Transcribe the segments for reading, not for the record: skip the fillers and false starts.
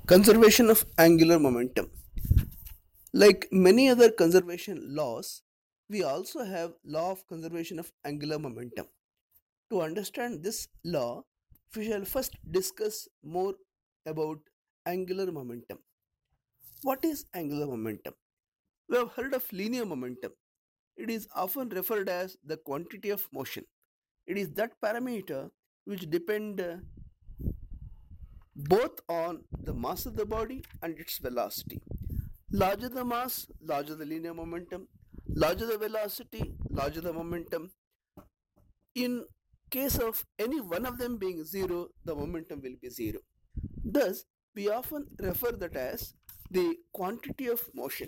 Conservation of angular momentum. Like many other conservation laws, we also have law of conservation of angular momentum. To understand this law, we shall first discuss more about angular momentum. What is angular momentum? We have heard of linear momentum. It is often referred as the quantity of motion. It is that parameter which depend both on the mass of the body and its velocity. Larger the mass, larger the linear momentum, larger the velocity, larger the momentum. In case of any one of them being zero, the momentum will be zero. Thus, we often refer that as the quantity of motion.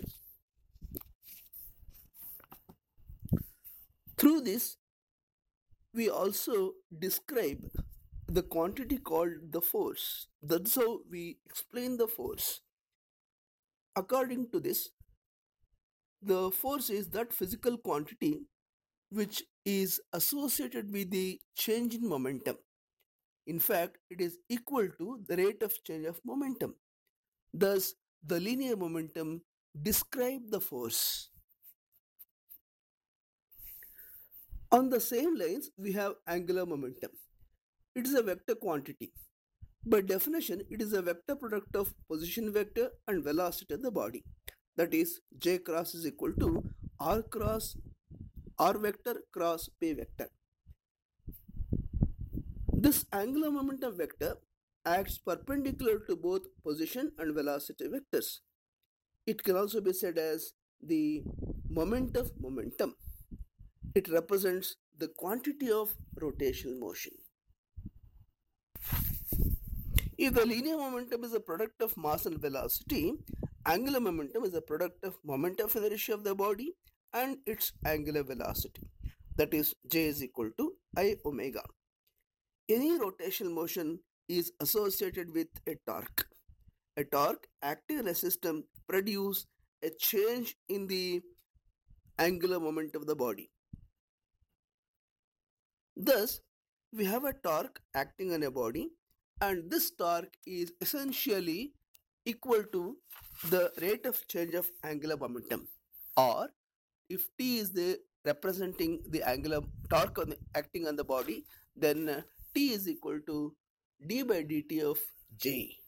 Through this, we also describe the quantity called the force. That's how we explain the force. According to this, the force is that physical quantity which is associated with the change in momentum. In fact, it is equal to the rate of change of momentum. Thus, the linear momentum describe the force. On the same lines, we have angular momentum. It is a vector quantity. By definition, it is a vector product of position vector and velocity of the body. That is, j cross is equal to r vector cross p vector. This angular momentum vector acts perpendicular to both position and velocity vectors. It can also be said as the moment of momentum. It represents the quantity of rotational motion. If the linear momentum is a product of mass and velocity, angular momentum is a product of moment of inertia of the body and its angular velocity. That is, J is equal to I omega. Any rotational motion is associated with a torque. A torque acting in a system produces a change in the angular moment of the body. Thus, we have a torque acting on a body, and this torque is essentially equal to the rate of change of angular momentum. Or, if T is the representing the angular torque acting on the body, then T is equal to d by dt of J.